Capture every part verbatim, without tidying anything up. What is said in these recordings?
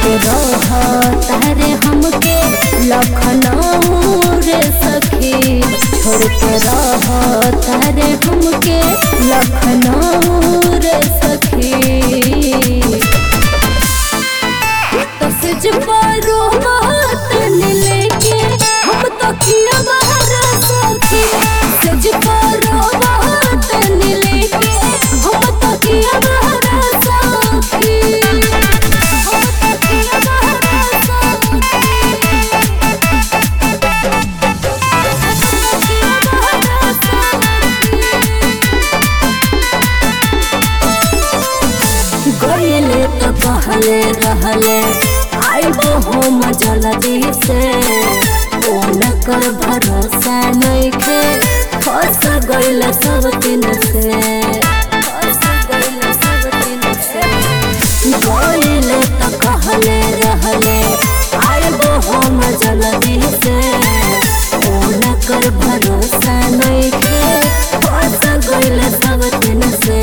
के रह तारे हमके लखनऊ रे सखी, छोड़ के रह तारे हमके लखनऊ रे सखी। तो सिज पारो तन लेके हम तो किया बाहर सखी, सिज पारो तन लेके हम तो किया बाहर सखी, हम तो किया बाहर सखी। गयले तो कहले रहले आइबो हम जल्दी से, ओनकर भरोसा नइखे फंस गइल सब दिन से, फंस गइल सब दिन से। गयले तो कहले रहले आइबो हम जल्दी से, ओनकर भरोसा नइखे फंस गइल सब दिन से।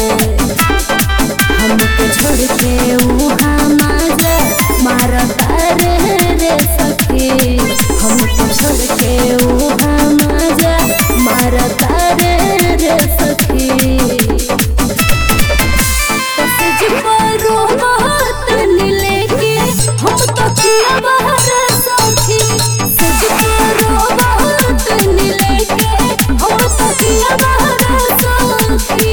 हमके छोड़ के उहाँ माजा मारता रे रे सखी, हमके छोड़ के उहाँ माजा मारता रे रे सखी। सिज पारो तन लेके हम तो किया बाहर सखी, सिज पारो तन लेके हम तो किया बाहर सखी।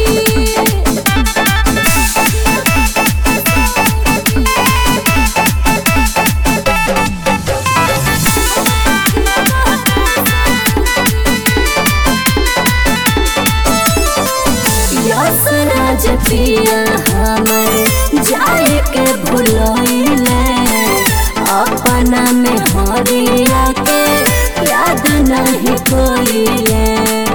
राज पिया हमर जाए के भुलैले, अपना में हरिया के याद नहीं कोइले।